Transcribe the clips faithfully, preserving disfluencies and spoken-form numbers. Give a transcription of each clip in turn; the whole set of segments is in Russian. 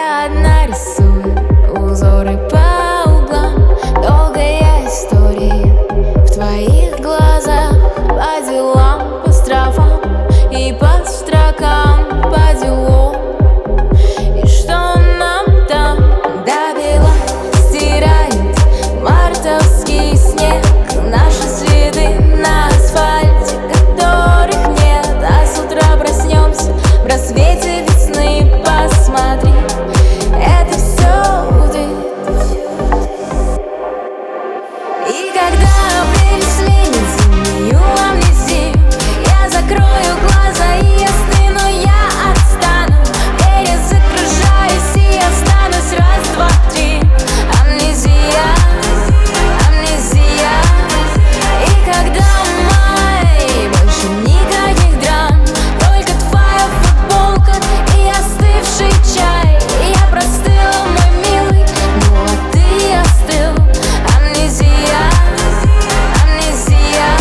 Я одна рисую узоры по углам, долгая история в твоих глазах. По делам, по строфам и по строкам, по делам. И что нам там до бела стирает мартовский снег, наши следы на асфальте, которых нет. А с утра проснемся в рассвете весны. Посмотри, это все ты. И когда апрель сменит зимнюю амнезию, я закрою глаза и остыну, я отстану, перезагружаюсь и останусь. Раз, два, три. Амнезия, амнезия. И когда май, больше никаких драм, только твоя футболка и остывший чай. Я простыла, мой милый, ну а ты остыл. Амнезия, амнезия.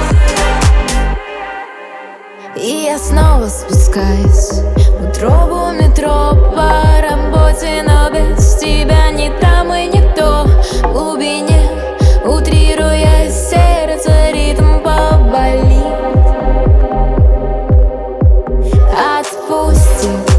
И я снова спускаюсь в утробу метро по работе, но без тебя ни там и никто. В глубине, утрируя сердце, ритм поболит. Отпусти.